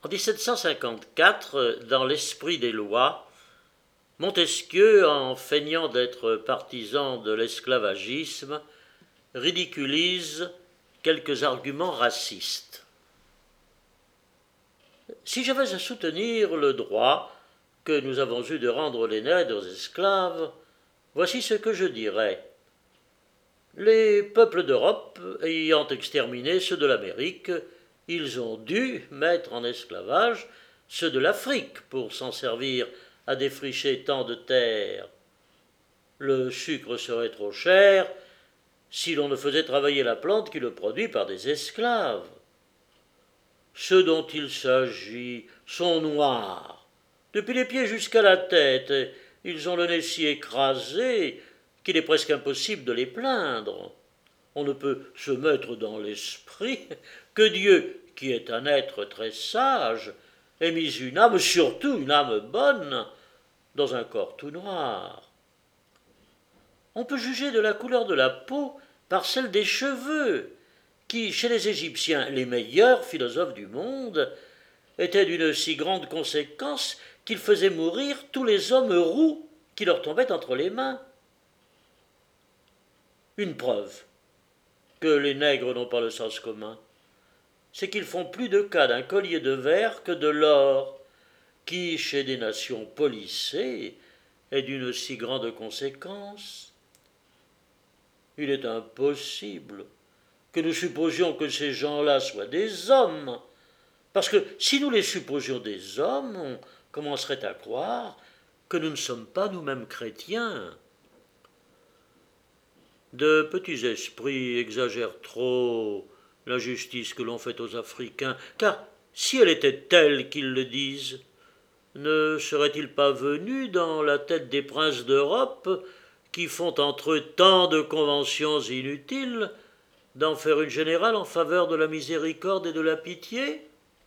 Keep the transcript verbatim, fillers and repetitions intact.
En dix-sept cent cinquante-quatre, dans l'esprit des lois, Montesquieu, en feignant d'être partisan de l'esclavagisme, ridiculise quelques arguments racistes. Si j'avais à soutenir le droit que nous avons eu de rendre les nègres aux esclaves, voici ce que je dirais. Les peuples d'Europe ayant exterminé ceux de l'Amérique, ils ont dû mettre en esclavage ceux de l'Afrique pour s'en servir à défricher tant de terres. Le sucre serait trop cher si l'on ne faisait travailler la plante qui le produit par des esclaves. Ceux dont il s'agit sont noirs, depuis les pieds jusqu'à la tête, ils ont le nez si écrasé qu'il est presque impossible de les plaindre. On ne peut se mettre dans l'esprit que Dieu, qui est un être très sage, ait mis une âme, surtout une âme bonne, dans un corps tout noir. On peut juger de la couleur de la peau par celle des cheveux, qui, chez les Égyptiens, les meilleurs philosophes du monde, étaient d'une si grande conséquence qu'ils faisaient mourir tous les hommes roux qui leur tombaient entre les mains. Une preuve que les nègres n'ont pas le sens commun, c'est qu'ils font plus de cas d'un collier de verre que de l'or, qui, chez des nations policées, est d'une si grande conséquence. Il est impossible que nous supposions que ces gens-là soient des hommes, parce que si nous les supposions des hommes, on commencerait à croire que nous ne sommes pas nous-mêmes chrétiens. De petits esprits exagèrent trop l'injustice que l'on fait aux Africains, car si elle était telle qu'ils le disent, ne serait-il pas venu dans la tête des princes d'Europe, qui font entre eux tant de conventions inutiles, d'en faire une générale en faveur de la miséricorde et de la pitié ?